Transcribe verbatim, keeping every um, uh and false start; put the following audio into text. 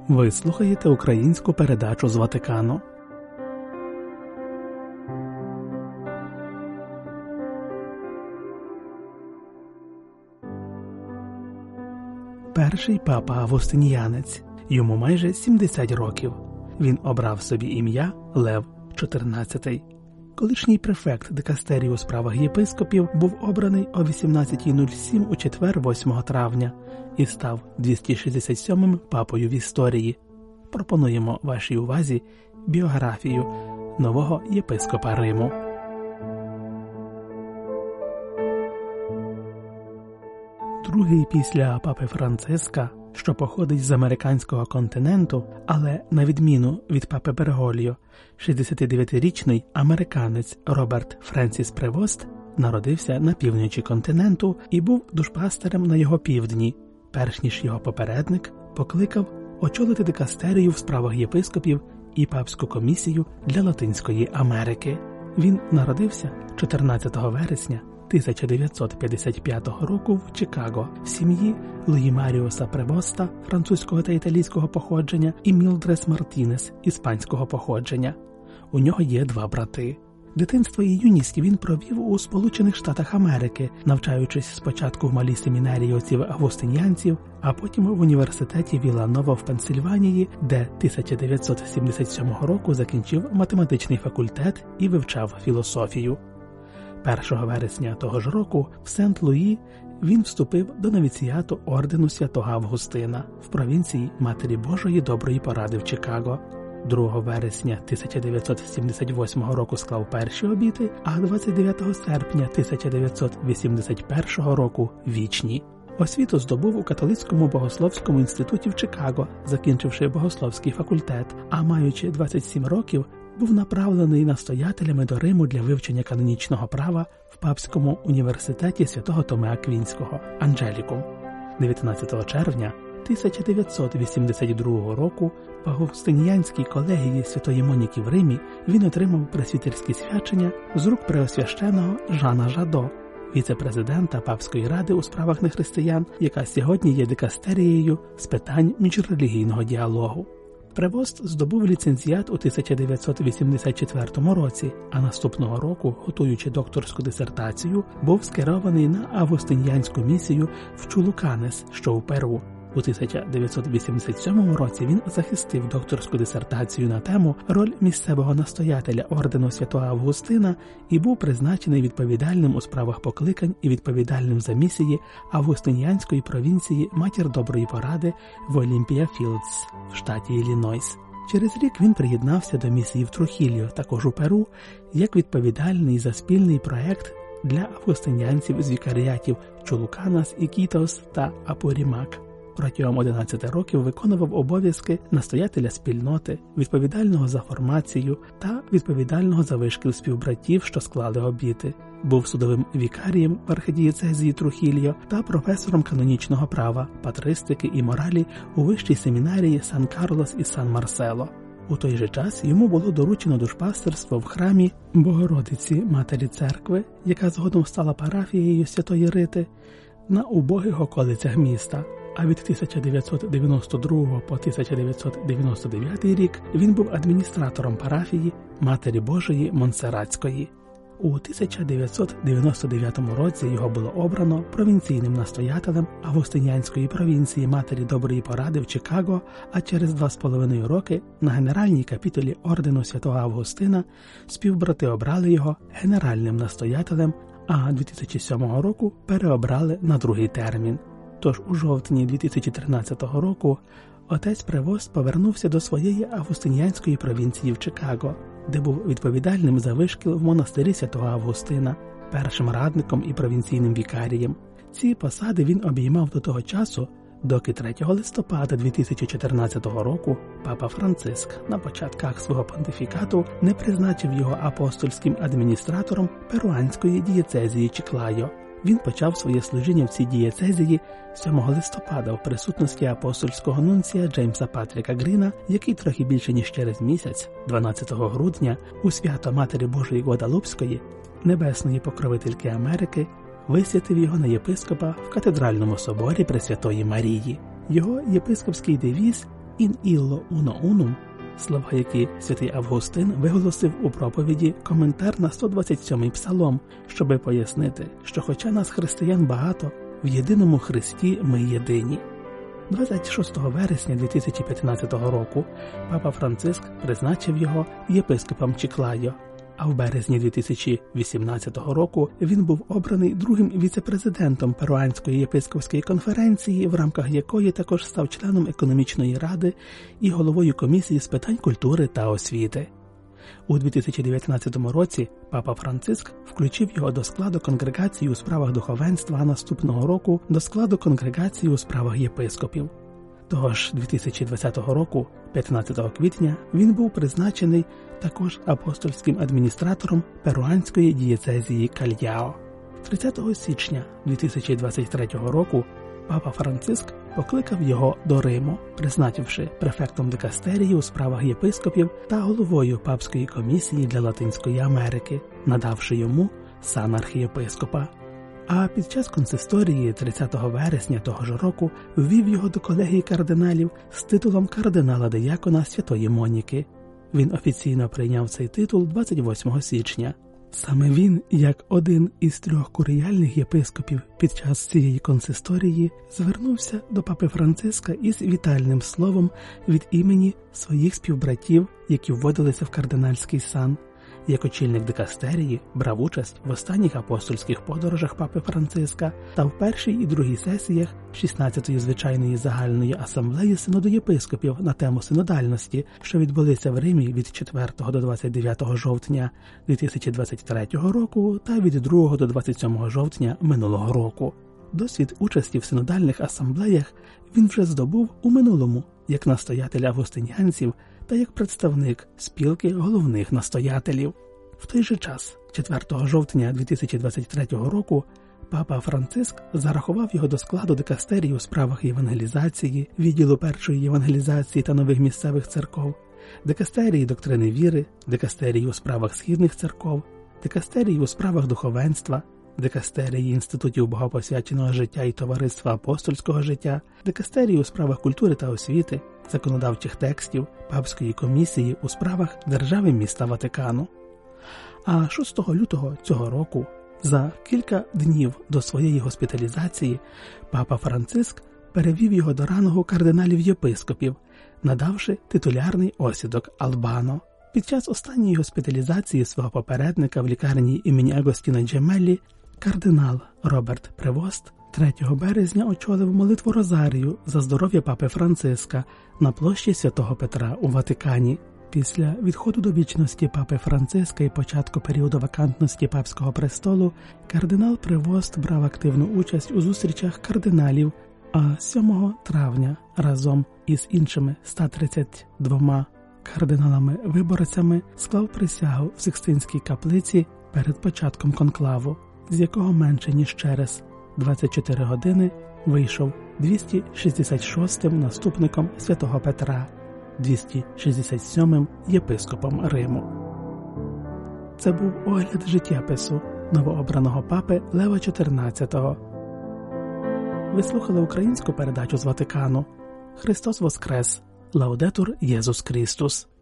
Ви слухаєте українську передачу з Ватикану. Перший папа Августиніянець. Йому майже сімдесят років. Він обрав собі ім'я Лев чотирнадцятий. Колишній префект дикастерії у справах єпископів був обраний о вісімнадцята нуль сім у четвер, восьмого травня, і став двісті шістдесят сьомим папою в історії. Пропонуємо вашій увазі біографію нового єпископа Риму. Другий після папи Франциска, що походить з американського континенту, але на відміну від папи Берголіо, шістдесятидев'ятирічний американець Роберт Френсіс Превост народився на півночі континенту і був душпастерем на його півдні, перш ніж його попередник покликав очолити дикастерію в справах єпископів і папську комісію для Латинської Америки. Він народився чотирнадцятого вересня тисяча дев'ятсот п'ятдесят п'ятого року в Чикаго в сім'ї Луї Маріуса Превоста, французького та італійського походження, і Мілдрес Мартінес, іспанського походження. У нього є два брати. Дитинство і юність він провів у Сполучених Штатах Америки, навчаючись спочатку в малій семінарії отців августинянців, а потім в університеті Віланова в Пенсильванії, де тисяча дев'ятсот сімдесят сьомого року закінчив математичний факультет і вивчав філософію. першого вересня того ж року в Сент-Луї він вступив до новіціату ордену святого Августина в провінції Матері Божої Доброї Поради в Чикаго. другого вересня тисяча дев'ятсот сімдесят восьмого року склав перші обіти, а двадцять дев'ятого серпня тисяча дев'ятсот вісімдесят першого року – вічні. Освіту здобув у Католицькому богословському інституті в Чикаго, закінчивши богословський факультет, а маючи двадцять сім років, був направлений настоятелями до Риму для вивчення канонічного права в Папському університеті святого Томи Аквінського Анджелікум. дев'ятнадцятого червня тисяча дев'ятсот вісімдесят другого року в Августиніянській колегії Святої Моніки в Римі він отримав пресвітерські свячення з рук преосвященого Жана Жадо, віце-президента Папської ради у справах нехристиян, яка сьогодні є дикастерією з питань міжрелігійного діалогу. Превост здобув ліцензіат у тисяча дев'ятсот вісімдесят четвертому році, а наступного року, готуючи докторську дисертацію, був скерований на августинянську місію в Чулуканес, що у Перу. У тисяча дев'ятсот вісімдесят сьомому році він захистив докторську дисертацію на тему «Роль місцевого настоятеля ордену святого Августина» і був призначений відповідальним у справах покликань і відповідальним за місії Августинянської провінції Матір Доброї Поради в Олімпія Філдс в штаті Іллінойс. Через рік він приєднався до місії в Трухільо, також у Перу, як відповідальний за спільний проект для августинянців з вікаріатів Чулуканас, Ікітос та Апурімак. Протягом одинадцяти років виконував обов'язки настоятеля спільноти, відповідального за формацію та відповідального за вишкіл співбратів, що склали обіти. Був судовим вікарієм в архідієцезії Трухільо та професором канонічного права, патристики і моралі у вищій семінарії Сан-Карлос і Сан-Марсело. У той же час йому було доручено душпастерство в храмі Богородиці Матері Церкви, яка згодом стала парафією Святої Рити, на убогих околицях міста. А від тисяча дев'ятсот дев'яносто другого по тисяча дев'ятсот дев'яносто дев'ятий рік він був адміністратором парафії Матері Божої Монсерратської. У тисяча дев'ятсот дев'яносто дев'ятому році його було обрано провінційним настоятелем Августинянської провінції Матері Доброї Поради в Чикаго, а через два з половиною роки на генеральній капітулі ордену святого Августина співбрати обрали його генеральним настоятелем, а дві тисячі сьомого року переобрали на другий термін. Тож у жовтні дві тисячі тринадцятого року отець Превост повернувся до своєї августинянської провінції в Чикаго, де був відповідальним за вишкіл в монастирі святого Августина, першим радником і провінційним вікарієм. Ці посади він обіймав до того часу, доки третього листопада дві тисячі чотирнадцятого року папа Франциск на початках свого понтифікату не призначив його апостольським адміністратором перуанської дієцезії Чиклайо. Він почав своє служіння в цій дієцезії сьомого листопада в присутності апостольського нунція Джеймса Патріка Гріна, який трохи більше ніж через місяць, дванадцятого грудня, у свято Матері Божої Гвадалупської, небесної покровительки Америки, висвятив його на єпископа в катедральному соборі Пресвятої Марії. Його єпископський девіз «ін ілло уно унум», слова, які святий Августин виголосив у проповіді коментар на сто двадцять сьомий псалом, щоби пояснити, що хоча нас християн багато, в єдиному Христі ми єдині. двадцять шостого вересня дві тисячі п'ятнадцятого року папа Франциск призначив його єпископом Чіклайо, а в березні дві тисячі вісімнадцятого року він був обраний другим віце-президентом Перуанської єпископської конференції, в рамках якої також став членом економічної ради і головою комісії з питань культури та освіти. У дві тисячі дев'ятнадцятому році папа Франциск включив його до складу конгрегації у справах духовенства, а наступного року до складу конгрегації у справах єпископів. Того ж дві тисячі двадцятого року, п'ятнадцятого квітня, він був призначений також апостольським адміністратором перуанської дієцезії Кальяо. тридцятого січня дві тисячі двадцять третього року папа Франциск покликав його до Риму, призначивши префектом дикастерії у справах єпископів та головою папської комісії для Латинської Америки, надавши йому сан архієпископа. А під час консисторії тридцятого вересня того ж року ввів його до колегії кардиналів з титулом кардинала-диякона Святої Моніки. Він офіційно прийняв цей титул двадцять восьмого січня. Саме він, як один із трьох куріальних єпископів під час цієї консисторії, звернувся до папи Франциска із вітальним словом від імені своїх співбратів, які вводилися в кардинальський сан. Як очільник дикастерії брав участь в останніх апостольських подорожах папи Франциска та в першій і другій сесіях шістнадцятої звичайної загальної асамблеї синоду єпископів на тему синодальності, що відбулися в Римі від четвертого до двадцять дев'ятого жовтня дві тисячі двадцять третього року та від другого до двадцять сьомого жовтня минулого року. Досвід участі в синодальних асамблеях він вже здобув у минулому, як настоятель августинянців та як представник спілки головних настоятелів. В той же час, четвертого жовтня дві тисячі двадцять третього року, папа Франциск зарахував його до складу дикастерії у справах євангелізації, відділу першої євангелізації та нових місцевих церков, дикастерії доктрини віри, дикастерії у справах східних церков, дикастерії у справах духовенства, дикастерії інститутів богопосвяченого життя і товариства апостольського життя, дикастерії у справах культури та освіти, законодавчих текстів, папської комісії у справах держави міста Ватикану. А шостого лютого цього року, за кілька днів до своєї госпіталізації, папа Франциск перевів його до рангу кардиналів-єпископів, надавши титулярний осідок Албано. Під час останньої госпіталізації свого попередника в лікарні імені Агостіно Джемеллі кардинал Роберт Превост третього березня очолив молитву Розарію за здоров'я папи Франциска на площі Святого Петра у Ватикані. Після відходу до вічності папи Франциска і початку періоду вакантності папського престолу кардинал Превост брав активну участь у зустрічах кардиналів, а сьомого травня разом із іншими ста тридцятьма двома кардиналами-виборцями склав присягу в Сикстинській каплиці перед початком конклаву, з якого менше ніж через двадцять чотири години вийшов двісті шістдесят шостим наступником Святого Петра, двісті шістдесят сьомим єпископом Риму. Це був огляд життєпису новообраного папи Лева чотирнадцятого. Ви слухали українську передачу з Ватикану. Христос Воскрес! Лаудетур Єсус Христос!